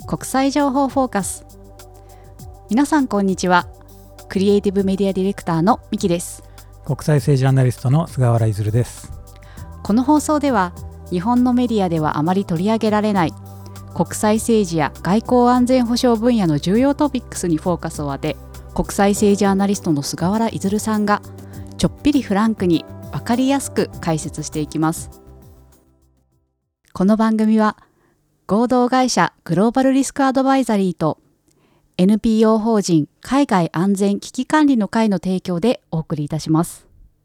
国際情報フォーカス。皆さんこんにちは。クリエイティブメディアディレクターのミキです。 国際政治アナリストの菅原出です。 この放送では日本のメディアではあまり取り上げられない国際政治や外交安全保障分野の重要トピックスにフォーカスを当て、国際政治アナリストの菅原出さんがちょっぴりフランクに分かりやすく解説していきます。この番組は合同会社グローバルリスクアドバイザリーと NPO 法人海外安全危機管理の会の提供でお送りいたします。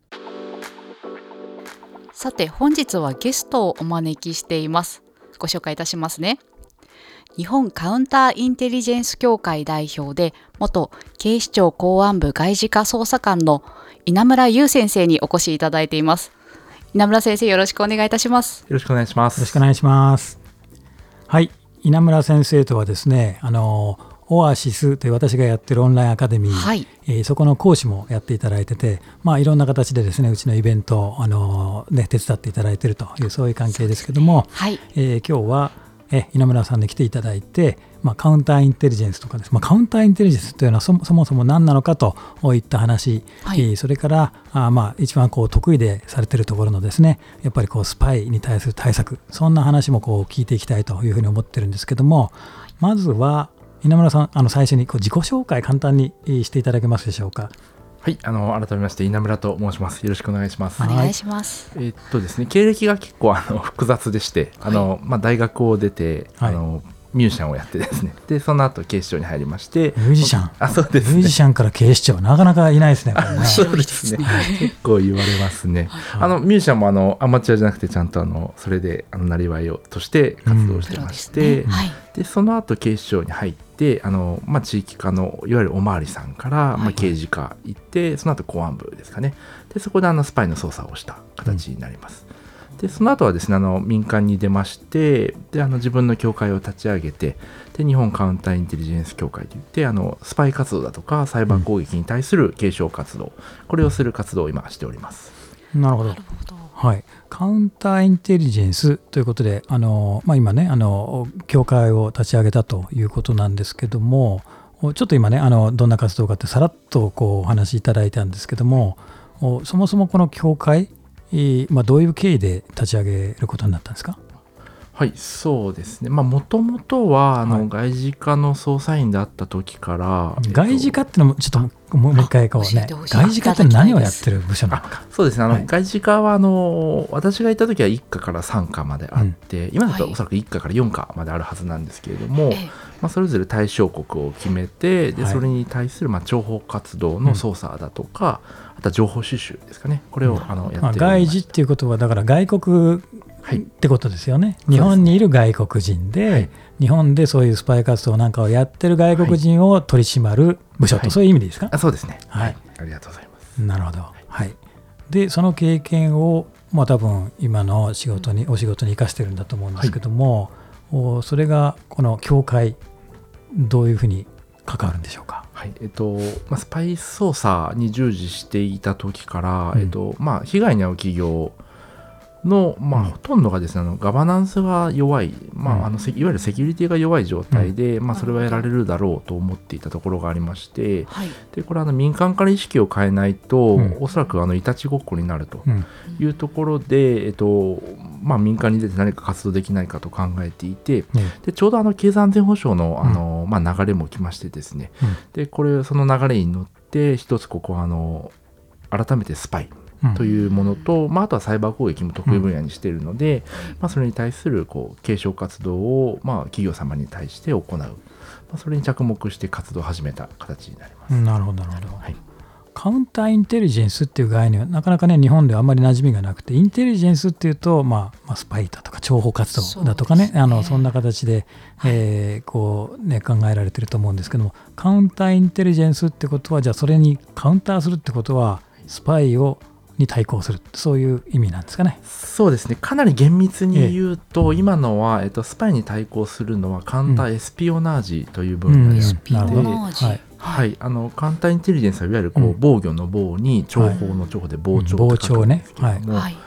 さて本日はゲストをお招きしています。ご紹介いたしますね。日本カウンターインテリジェンス協会代表で元警視庁公安部外事課捜査官の稲村優先生にお越しいただいています。稲村先生、よろしくお願いいたします。 よろしくお願いします。 よろしくお願いします。はい、稲村先生とはですね、オアシスという私がやってるオンラインアカデミー、はい、そこの講師もやっていただいてて、いろんな形でですね、うちのイベントを、手伝っていただいているというそういう関係ですけども、はい、今日は稲村さんに来ていただいて、カウンターインテリジェンスとかです、カウンターインテリジェンスというのはそもそも何なのかといった話、はい、それから一番得意でされているところのですね、やっぱりスパイに対する対策、そんな話も聞いていきたいというふうに思ってるんですけども、まずは稲村さん、最初に自己紹介簡単にしていただけますでしょうか。 はい、改めまして稲村と申します。よろしくお願いします。 お願いします。 ですね、経歴が結構複雑でして、はい、大学を出て、はい、ミュージシャンをやってですね、でその後警視庁に入りまして。 ミュージシャン、 そうですね、 ミュージシャンから警視庁、なかなかいないですね。 そうですね、結構言われますね。はい、ミュージシャンもアマチュアじゃなくてちゃんとそれでなりわいをとして活動してまして、でその後警視庁に入って地域課のいわゆるおまわりさんから、刑事課行って、その後公安部ですかね。でそこでスパイの捜査をした形になります。でその後はですね、民間に出まして、で自分の協会を立ち上げて、で日本カウンターインテリジェンス協会といってスパイ活動だとかサイバー攻撃に対する警鐘活動、これをする活動を今しております。 なるほど。はい、カウンターインテリジェンスということで今ね協会を立ち上げたということなんですけども、ちょっと今ねどんな活動かってさらっとお話しいただいたんですけども、そもそもこの協会どういう経緯で立ち上げることになったんですか。 はい、そうですね。もともとは外事課の捜査員であった時から、 外事課っていうのもちょっともう一回ね、外事課って何をやってる部署なのか。 そうですね、はい、外事課は私がいた時は1課から3課まであって、今だとおそらく1課から4課まであるはずなんですけれども、それぞれ対象国を決めて、でそれに対する諜報活動の捜査だとか、あとは情報収集ですかね、これをやっております。 外事っていうことはだから外国ってことですよね。日本にいる外国人で、はい、日本でそういうスパイ活動なんかをやってる外国人を取り締まる部署と、そういう意味でいいですか。 そうですね、 はい、 ありがとうございます。 なるほど、はい、でその経験を、多分今のお仕事に生かしてるんだと思うんですけども、それがこの協会どういうふうに関わるんでしょうか。 はい、スパイ捜査に従事していた時から、被害に遭う企業の、ほとんどがですね、ガバナンスが弱い、いわゆるセキュリティが弱い状態で、それはやられるだろうと思っていたところがありまして、でこれは民間から意識を変えないと、おそらくいたちごっこになるというところで、民間に出て何か活動できないかと考えていて、でちょうど経済安全保障の、流れも来ましてですね、でその流れに乗って一つここは改めてスパイというものと、あとはサイバー攻撃も得意分野にしているので、それに対する警鐘活動を、企業様に対して行う、それに着目して活動を始めた形になります。 なるほどなるほど、はい、カウンターインテリジェンスっていう概念はなかなかね日本ではあんまり馴染みがなくて、インテリジェンスっていうと、スパイだとか諜報活動だとかね、そんな形で、考えられてると思うんですけども、カウンターインテリジェンスってことは、じゃあそれにカウンターするってことはスパイに対抗する、そういう意味なんですかね。 そうですね、かなり厳密に言うと、今のは、スパイに対抗するのはカウンターエスピオナージという分野で、はい、カウンターインテリジェンスはいわゆる防御の防に諜報の諜で防諜と書くんですけども、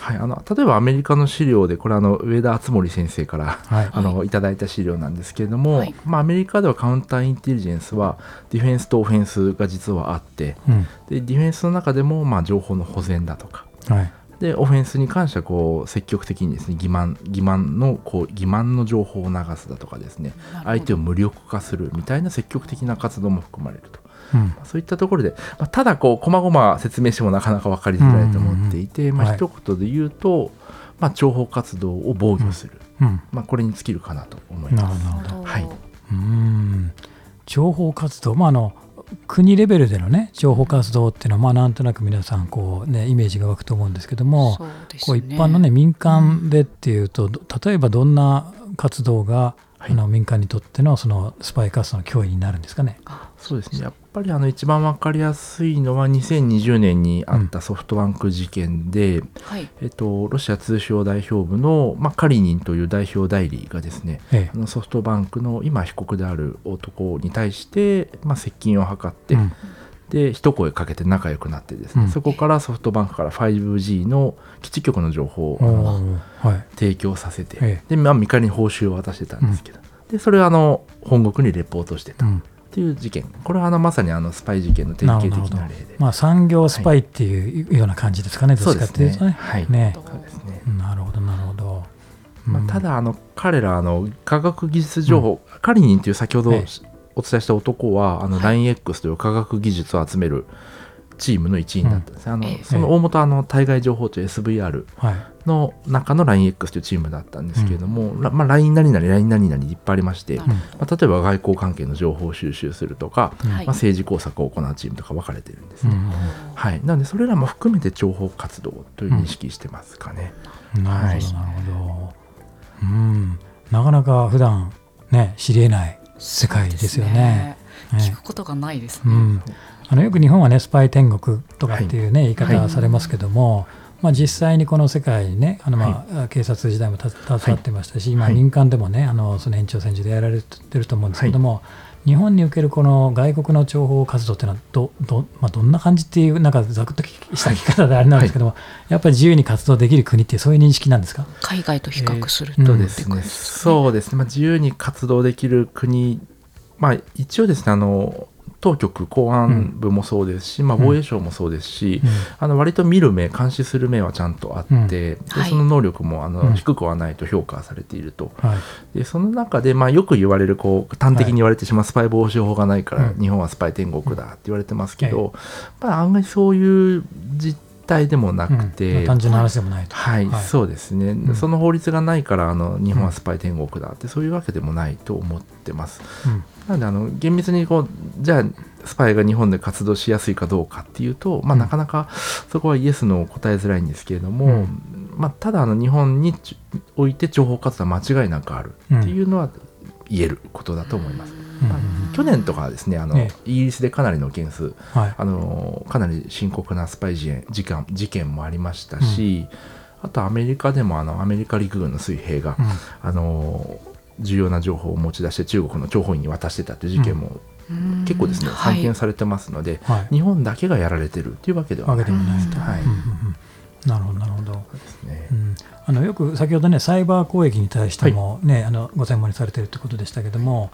はい、例えばアメリカの資料でこれ上田敦盛先生から、はい、いただいた資料なんですけれども、はい、アメリカではカウンターインテリジェンスはディフェンスとオフェンスが実はあって、でディフェンスの中でも情報の保全だとか、はい、でオフェンスに関しては積極的にですね欺瞞の情報を流すだとかですね、相手を無力化するみたいな積極的な活動も含まれると。そういったところで、ただこまごま説明してもなかなか分かりづらいと思っていて、一言で言うと、諜報活動を防御する、これに尽きるかなと思います。 なるほど、はい、諜報活動、国レベルでのね情報活動っていうのはなんとなく皆さんイメージが湧くと思うんですけども、一般の民間でっていうと、例えばどんな活動が民間にとってのそのスパイ活動の脅威になるんですかね。 そうですね、やっぱり一番分かりやすいのは2020年にあったソフトバンク事件で、ロシア通商代表部の、カリニンという代表代理がですね、ソフトバンクの今被告である男に対して、接近を図って、で一声かけて仲良くなってですね、そこからソフトバンクから 5G の基地局の情報を提供させて、で見返りに報酬を渡してたんですけど、でそれを本国にレポートしてたっていう事件、これはまさにスパイ事件の典型的な例で、 産業スパイっていうような感じですかね、どっちかっていうとね。 そうですね。 なるほどなるほど。 ただ彼ら科学技術情報、カリニンという先ほどお伝えした男はLINEX という科学技術を集めるチームの一員だったんですね。その大元対外情報庁 SVR の中の LINEX というチームだったんですけれども、LINE 何々 LINE 何々いっぱいありまして、例えば外交関係の情報を収集するとか、政治工作を行うチームとか分かれてるんですね。なのでそれらも含めて諜報活動という認識してますかね。 なるほどなるほど。なかなか普段ね知り得ない世界ですよね。 聞くことがないですね。 よく日本はねスパイ天国とかっていうね、言い方されますけども、実際にこの世界にね警察時代も携わってましたし、今民間でもねその延長線上でやられてると思うんですけども、日本におけるこの外国の諜報活動っていうのはどんな感じっていうざくっとした聞き方であれなんですけども、やっぱり自由に活動できる国ってそういう認識なんですか。 海外と比較するとですね、そうですね、自由に活動できる国、一応ですね当局公安部もそうですし、防衛省もそうですし、割と見る目監視する目はちゃんとあって、でその能力も低くはないと評価されていると、でその中で、よく言われる端的に言われてしまうスパイ防止法がないから日本はスパイ天国だって言われてますけど、案外そういう実態でもなくて、 単純な話でもないと。 そうですね、その法律がないから日本はスパイ天国だってそういうわけでもないと思ってます。なので厳密にじゃあスパイが日本で活動しやすいかどうかっていうと、なかなかそこはイエスの答えづらいんですけれども、ただ日本において情報活動は間違いなくあるっていうのは言えることだと思います。去年とかはですねイギリスでかなりの件数、かなり深刻なスパイ事件もありましたし、あとアメリカでもアメリカ陸軍の水兵が、重要な情報を持ち出して中国の諜報員に渡してたという事件も結構ですね散見されてますので、日本だけがやられてるっていうわけではないです。 なるほどなるほど。よく先ほどねサイバー攻撃に対してもね、ご専門にされているということでしたけども、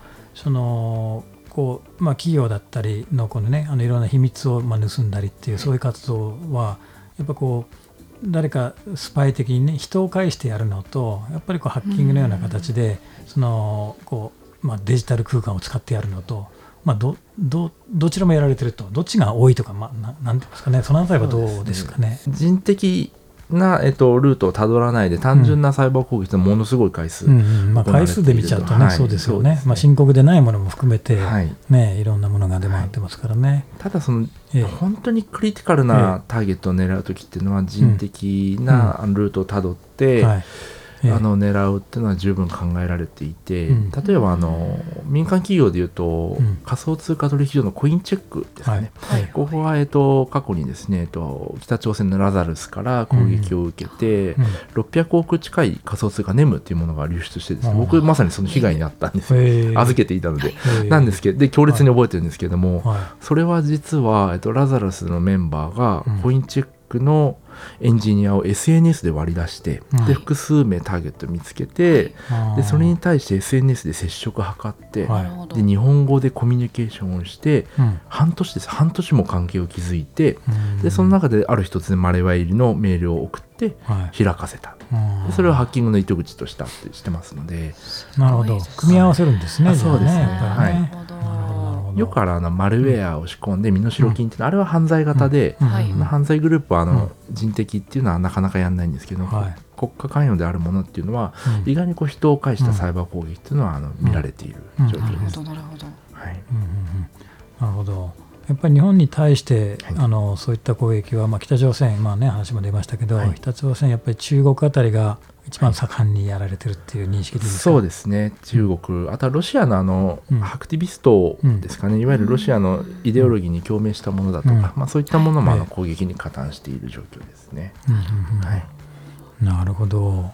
企業だったりのこのねいろんな秘密を盗んだりっていうそういう活動はやっぱ誰かスパイ的にね人を介してやるのと、やっぱりハッキングのような形でデジタル空間を使ってやるのと、どちらもやられてると、どっちが多いとか、なんていうんですかね、そのあたりはどうですかね。 人的な、ルートをたどらないで単純なサイバー攻撃ってものすごい回数、 回数で見ちゃうとね、そうですよね。深刻でないものも含めて、いろんなものが出回ってますからね。 ただ本当にクリティカルなターゲットを狙うときっていうのは人的なルートをたどって、狙うっていうのは十分考えられていて、例えば民間企業でいうと、仮想通貨取引所のコインチェックですね、ここは過去にですね北朝鮮のラザルスから攻撃を受けて、600億近い仮想通貨ネムっていうものが流出してですね、僕まさにその被害に遭ったんですよ。預けていたので、なんですけど、で強烈に覚えてるんですけども、それは実はラザルスのメンバーがコインチェック役のエンジニアを SNS で割り出して、で複数名ターゲットを見つけて、でそれに対して SNS で接触を図って、で日本語でコミュニケーションをして、半年も関係を築いて、でその中である一つでマレワ入りのメールを送って開かせた、でそれをハッキングの糸口としてますので。 なるほど、組み合わせるんですね。 そうですね、 はい、 よくあるマルウェアを仕込んで身代金っていうのは、あれは犯罪型で、犯罪グループは人的っていうのはなかなかやらないんですけど、国家関与であるものっていうのは、意外に人を介したサイバー攻撃っていうのは見られている状況です。 なるほど、 なるほど。やっぱり日本に対して、そういった攻撃は、北朝鮮、話も出ましたけど、北朝鮮やっぱり中国あたりが一番盛んにやられてるっていう認識でいいですか？ そうですね、中国、あとはロシアのアクティビストですかね、いわゆるロシアのイデオロギーに共鳴したものだとか、そういったものも攻撃に加担している状況ですね。 なるほど。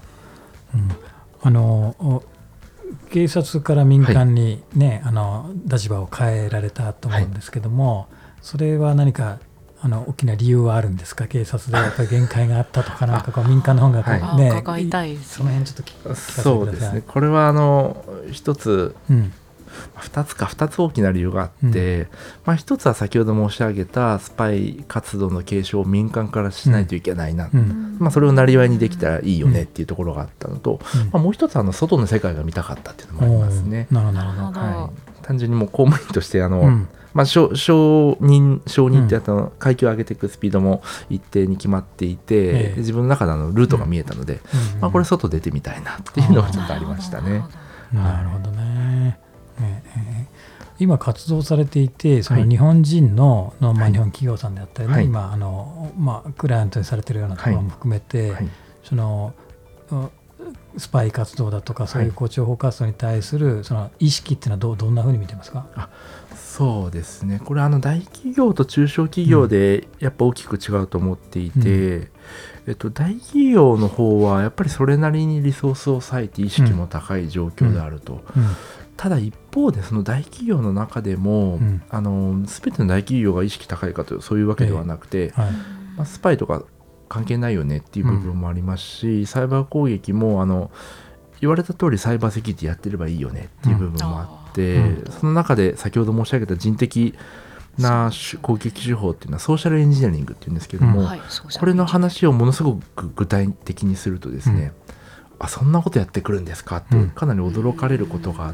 警察から民間に、立場を変えられたと思うんですけども、それは何か大きな理由はあるんですか？警察でやっぱり限界があったとか、なんか民間の方が伺いたいですね。 その辺ちょっと聞かせてください。 そうですね、これは一つ、2つ大きな理由があって、一つは先ほど申し上げたスパイ活動の継承を民間からしないといけないな、それをなりわいにできたらいいよねっていうところがあったのと、もう一つは外の世界が見たかったっていうのもありますね。単純にもう公務員として承認って階級を上げていくスピードも一定に決まっていて、自分の中でルートが見えたので、これ外出てみたいなっていうのがちょっとありましたね。 なるほどね。今活動されていて、その日本人の、日本企業さんであったり、今クライアントにされているようなところも含めて、そのスパイ活動だとかそういう情報活動に対するその意識っていうのはどんなふうに見てますか？ そうですね、これ大企業と中小企業でやっぱ大きく違うと思っていて、大企業の方はやっぱりそれなりにリソースを割いて意識も高い状況であると。ただ一方でその大企業の中でも、全ての大企業が意識高いかというそういうわけではなくて、スパイとか関係ないよねっていう部分もありますし、サイバー攻撃も言われた通りサイバーセキュリティやってればいいよねっていう部分もあって、その中で先ほど申し上げた人的な攻撃手法っていうのはソーシャルエンジニアリングっていうんですけども、これの話をものすごく具体的にするとですね、そんなことやってくるんですかってかなり驚かれることがあって、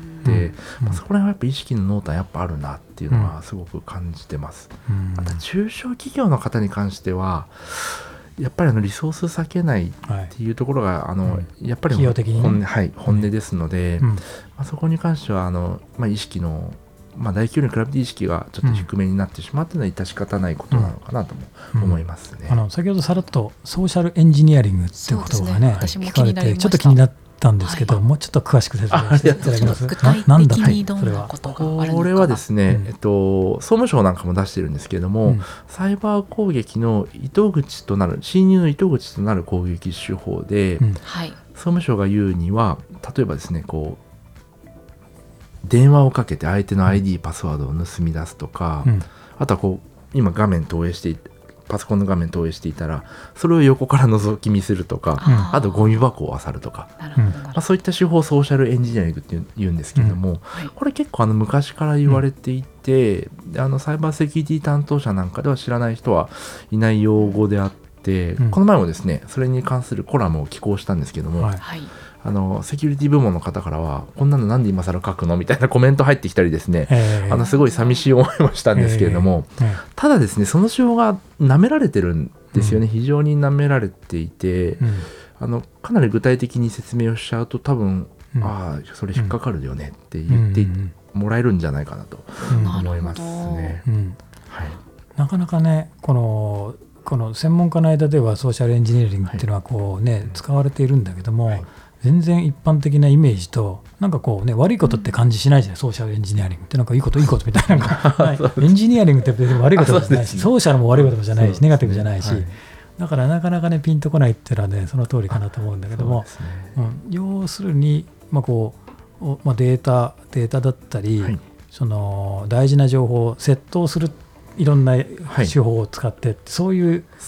そこら辺はやっぱ意識の濃淡やっぱあるなっていうのはすごく感じてます。また中小企業の方に関してはやっぱりリソース避けないっていうところが、やっぱり本音ですので、そこに関しては意識の、大企業に比べて意識がちょっと低めになってしまうというのは致し方ないことなのかなとも思いますね。 先ほどさらっとソーシャルエンジニアリングっていう言葉がね聞かれてちょっと気になったんですけど、もうちょっと詳しく説明していただけます？ 具体的にどんなことがあるのか。 これはですね、総務省なんかも出してるんですけれども、サイバー攻撃の糸口となる侵入の糸口となる攻撃手法で、総務省が言うには、例えばですね電話をかけて相手の ID、パスワードを盗み出すとか、あとは今パソコンの画面投影していたらそれを横から覗き見するとか、あとゴミ箱を漁るとか、そういった手法をソーシャルエンジニアリングって言うんですけれども、これ結構昔から言われていて、サイバーセキュリティ担当者なんかでは知らない人はいない用語であって、この前もですねそれに関するコラムを寄稿したんですけども、セキュリティ部門の方からはこんなのなんで今更書くのみたいなコメント入ってきたりですね、すごい寂しい思いもしたんですけれども、ただですねその手法が舐められてるんですよね。非常に舐められていて、かなり具体的に説明をしちゃうと多分、それ引っかかるよねって言ってもらえるんじゃないかなと思いますね。 なかなかねこの専門家の間ではソーシャルエンジニアリングっていうのは使われているんだけども、全然一般的なイメージとなんか悪いことって感じしないじゃない、ソーシャルエンジニアリングってなんかいいことみたいなエンジニアリングって別に悪いことじゃないし、ソーシャルも悪いことじゃないし、ネガティブじゃないし、だからなかなかねピンとこないっていうのはねその通りかなと思うんだけども、要するにデータだったり、その大事な情報を窃盗するいろんな手法を使って、そういう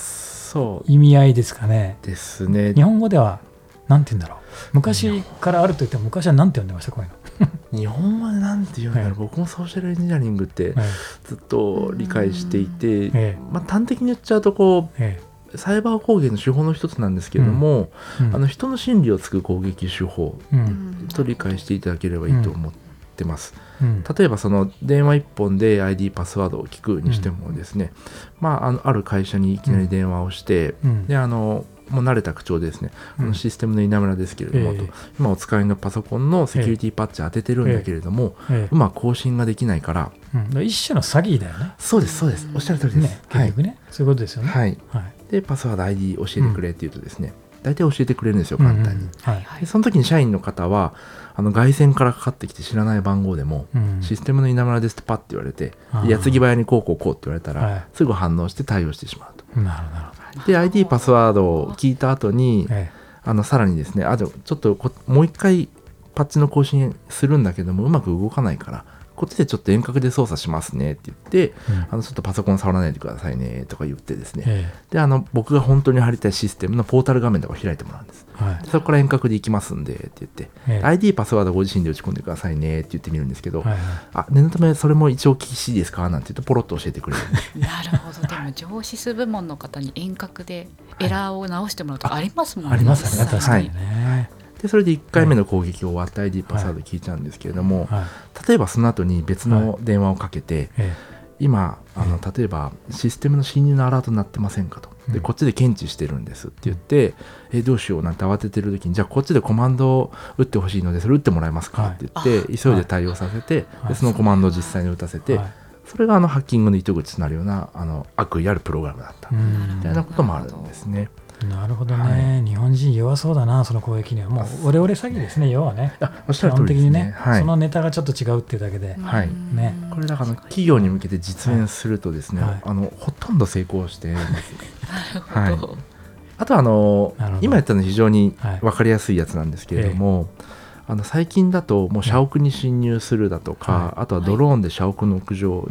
意味合いですかね。 ですね。 日本語ではなんて言うんだろう。昔からあると言っても昔はなんて呼んでましたこういうの。 日本語でなんて言うんだろう、僕もソーシャルエンジニアリングってずっと理解していて、端的に言っちゃうとこう、サイバー攻撃の手法の一つなんですけれども、人の心理をつく攻撃手法と理解していただければいいと思ってます。例えばその電話1本で ID パスワードを聞くにしてもですね、ある会社にいきなり電話をして、でもう慣れた口調でですね、システムの稲村ですけれども、今お使いのパソコンのセキュリティパッチ当ててるんだけれども、うまく更新ができないから、 一種の詐欺だよね。 そうですそうです、おっしゃる通りです、 結局ね、そういうことですよね。 はい、でパスワード ID 教えてくれって言うとですね、大体教えてくれるんですよ、簡単に。でその時に社員の方は外線からかかってきて知らない番号でも、システムの稲村ですってパッて言われて、矢継ぎ早にこうって言われたら、すぐ反応して対応してしまうと。 なるほど。 で ID パスワードを聞いた後に、さらにですね、ちょっともう一回パッチの更新するんだけどもうまく動かないからこっちでちょっと遠隔で操作しますねって言って、ちょっとパソコン触らないでくださいねとか言ってですね、で僕が本当に貼りたいシステムのポータル画面とか開いてもらうんです、でそこから遠隔で行きますんでって言って、ID パスワードご自身で打ち込んでくださいねって言ってみるんですけど、念のためそれも一応お聞きしていいですかなんて言うとポロッと教えてくれるなるほど。でも上司数部門の方に遠隔でエラーを直してもらうとかありますもんね。 ありますね、確かにね。 でそれで1回目の攻撃を終わって ID パスワード聞いちゃうんですけれども、例えばその後に別の電話をかけて、今例えばシステムの侵入のアラートになってませんかと、でこっちで検知してるんですって言って、どうしようなんて慌ててる時に、じゃあこっちでコマンドを打ってほしいのでそれ打ってもらえますかって言って、急いで対応させて、でそのコマンドを実際に打たせて、それがハッキングの糸口となるような悪意あるプログラムだったみたいなこともあるんですね。 なるほどね、日本人弱そうだな、その攻撃には。もうオレオレ詐欺ですね、要はね。 おっしゃる通りですね。 そのネタがちょっと違うっていうだけで、 これだから企業に向けて実演するとですね、ほとんど成功してるんですよ。あと今やったの非常に分かりやすいやつなんですけれども、最近だともう社屋に侵入するだとか、あとはドローンで社屋の屋上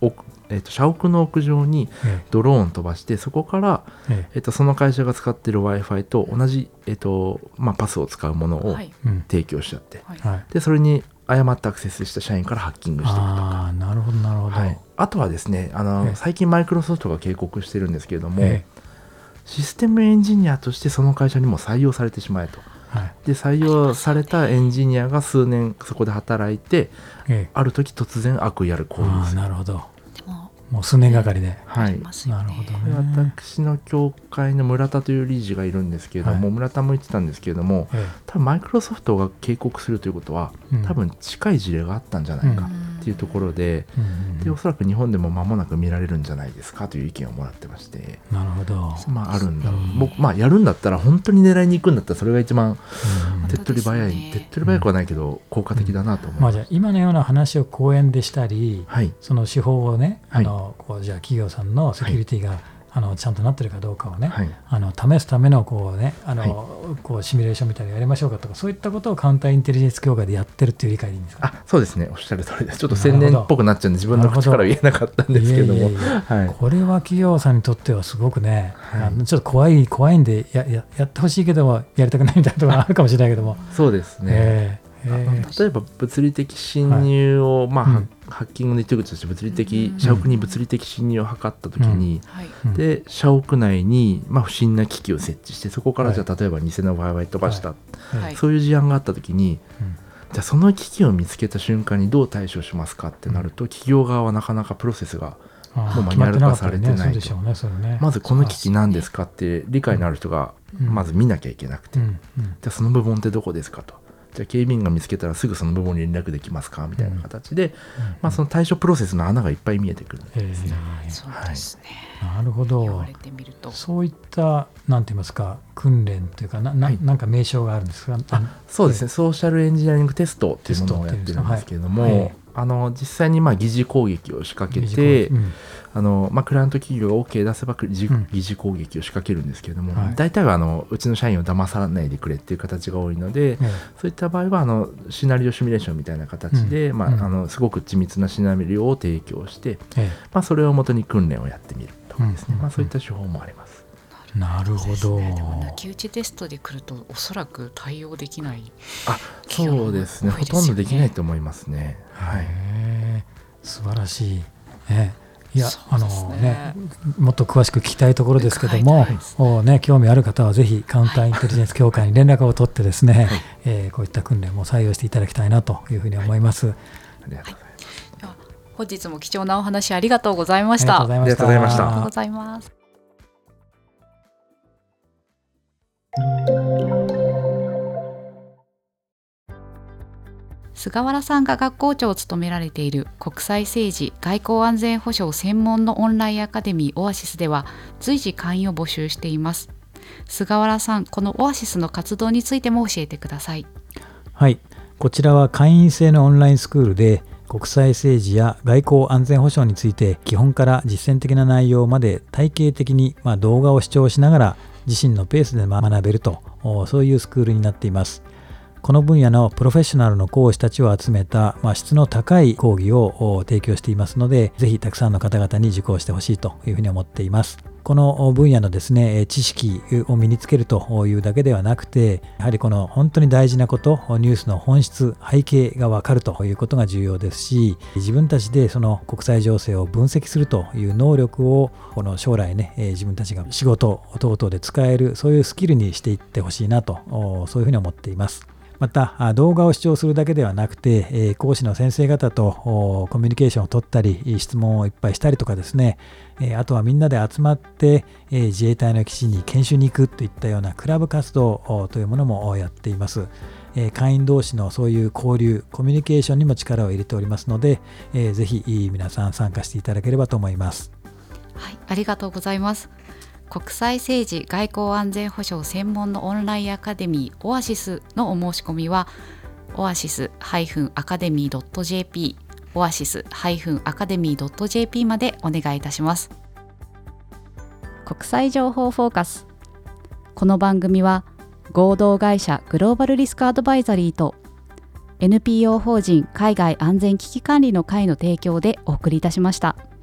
にドローン飛ばして、そこから、その会社が使っている Wi-Fi と同じ、パスを使うものを提供しちゃって、でそれに誤ってアクセスした社員からハッキングしていくとか。 なるほどなるほど。 あとはですね、最近マイクロソフトが警告してるんですけれども、システムエンジニアとしてその会社にも採用されてしまえと。で採用されたエンジニアが数年そこで働いて、ある時突然悪意ある行為をする。 なるほど。もう数年がかりで。 なるほどね。私の協会の村田という理事がいるんですけれども、村田も言ってたんですけれども、多分マイクロソフトが警告するということは、多分近い事例があったんじゃないかっていうところで、でおそらく日本でも間もなく見られるんじゃないですかという意見をもらってまして。 なるほど。 あるんだろう。やるんだったら本当に狙いに行くんだったらそれが一番手っ取り早くはないけど効果的だなと思います。 じゃあ今のような話を講演でしたり、その手法をね、じゃあ企業さんのセキュリティが、ちゃんとなってるかどうかをね、試すためのシミュレーションみたいなのやりましょうかとか、そういったことをカウンターインテリジェンス協会でやってるっていう理解でいいんですか？ そうですね、おっしゃる通りです。ちょっと宣伝っぽくなっちゃうんで自分の口から言えなかったんですけども、 これは企業さんにとってはすごくね、ちょっと怖いんでやってほしいけどもやりたくないみたいなところがあるかもしれないけども。 そうですね。例えば物理的侵入を、ハッキングの糸口として社屋に物理的侵入を図ったときに、で社屋内に、不審な機器を設置して、そこからじゃあ例えば偽の Wi-Fi 飛ばした、そういう事案があったときに、じゃあその機器を見つけた瞬間にどう対処しますかってなると、企業側はなかなかプロセスがもうマニュアル化されてないと。まずこの機器何ですかって理解のある人がまず見なきゃいけなくて、じゃあその部門ってどこですかと。じゃあ警備員が見つけたらすぐその部門に連絡できますかみたいな形で、その対処プロセスの穴がいっぱい見えてくるんですね。 そうですね。 なるほど。 言われてみると、 そういったなんて言いますか、訓練というかなんか名称があるんですか？ そうですね、ソーシャルエンジニアリングテストっていうものをやってるんですけれども、実際に疑似攻撃を仕掛けて、クライアント企業が OK 出せば疑似攻撃を仕掛けるんですけれども、大体はうちの社員を騙さないでくれっていう形が多いので、そういった場合はシナリオシミュレーションみたいな形で、すごく緻密なシナリオを提供して、それを元に訓練をやってみるとかですね、そういった手法もあります。 ななるほど。 でも抜き打ちテストで来るとおそらく対応できない。 そうですね、ほとんどできないと思いますね。はい、 素晴らしい。いや、もっと詳しく聞きたいところですけども、興味ある方はぜひカウンターインテリジェンス協会に連絡を取ってですね、こういった訓練も採用していただきたいなというふうに思います。 ありがとうございます。 本日も貴重なお話ありがとうございました。 ありがとうございました。 ありがとうございます。菅原さんが学校長を務められている国際政治・外交安全保障専門のオンラインアカデミーオアシスでは随時会員を募集しています。菅原さん、このオアシスの活動についても教えてください。 はい、こちらは会員制のオンラインスクールで国際政治や外交安全保障について基本から実践的な内容まで体系的に動画を視聴しながら自身のペースで学べると、そういうスクールになっています。この分野のプロフェッショナルの講師たちを集めた、質の高い講義を提供していますので、ぜひたくさんの方々に受講してほしいというふうに思っています。この分野のですね、知識を身につけるというだけではなくて、やはりこの本当に大事なこと、ニュースの本質、背景が分かるということが重要ですし、自分たちでその国際情勢を分析するという能力をこの将来ね、自分たちが仕事等々で使える、そういうスキルにしていってほしいなと、そういうふうに思っています。また動画を視聴するだけではなくて、講師の先生方とコミュニケーションを取ったり、質問をいっぱいしたりとかですね、あとはみんなで集まって自衛隊の基地に研修に行くといったようなクラブ活動というものもやっています。会員同士のそういう交流、コミュニケーションにも力を入れておりますので、ぜひ皆さん参加していただければと思います。 はい、ありがとうございます。国際政治・外交安全保障専門のオンラインアカデミーオアシスのお申し込みはオアシス-academy.jp オアシス-academy.jp までお願いいたします。国際情報フォーカス。この番組は合同会社グローバルリスクアドバイザリーと NPO 法人海外安全危機管理の会の提供でお送りいたしました。